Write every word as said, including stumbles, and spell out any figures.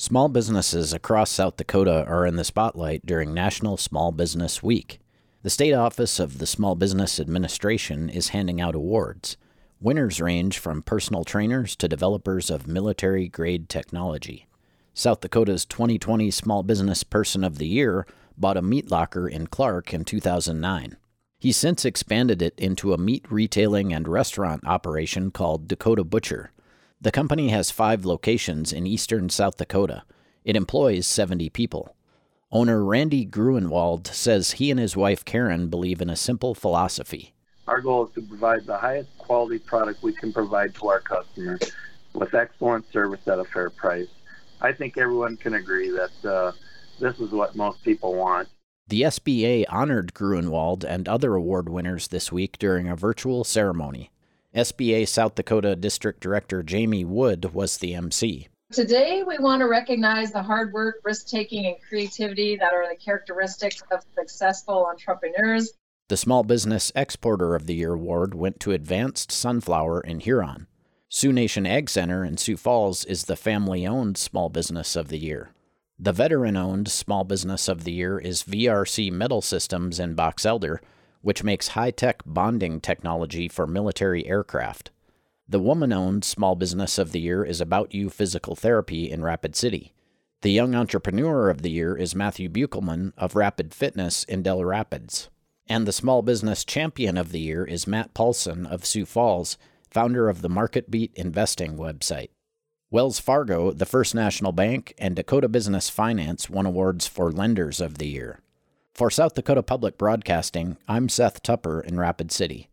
Small businesses across South Dakota are in the spotlight during National Small Business Week. The State Office of the Small Business Administration is handing out awards. Winners range from personal trainers to developers of military-grade technology. South Dakota's twenty twenty Small Business Person of the Year bought a meat locker in Clark in two thousand nine. He's since expanded it into a meat retailing and restaurant operation called Dakota Butcher. The company has five locations in eastern South Dakota. It employs seventy people. Owner Randy Gruenwald says he and his wife Karen believe in a simple philosophy. Our goal is to provide the highest quality product we can provide to our customers with excellent service at a fair price. I think everyone can agree that uh, this is what most people want. The S B A honored Gruenwald and other award winners this week during a virtual ceremony. S B A South Dakota District Director Jamie Wood was the M C. Today, we want to recognize the hard work, risk-taking, and creativity that are the characteristics of successful entrepreneurs. The Small Business Exporter of the Year award went to Advanced Sunflower in Huron. Sioux Nation Ag Center in Sioux Falls is the family-owned Small Business of the Year. The veteran-owned Small Business of the Year is V R C Metal Systems in Box Elder, which makes high-tech bonding technology for military aircraft. The woman-owned Small Business of the Year is About You Physical Therapy in Rapid City. The Young Entrepreneur of the Year is Matthew Buchelman of Rapid Fitness in Del Rapids. And the Small Business Champion of the Year is Matt Paulson of Sioux Falls, founder of the MarketBeat investing website. Wells Fargo, the First National Bank, and Dakota Business Finance won awards for Lenders of the Year. For South Dakota Public Broadcasting, I'm Seth Tupper in Rapid City.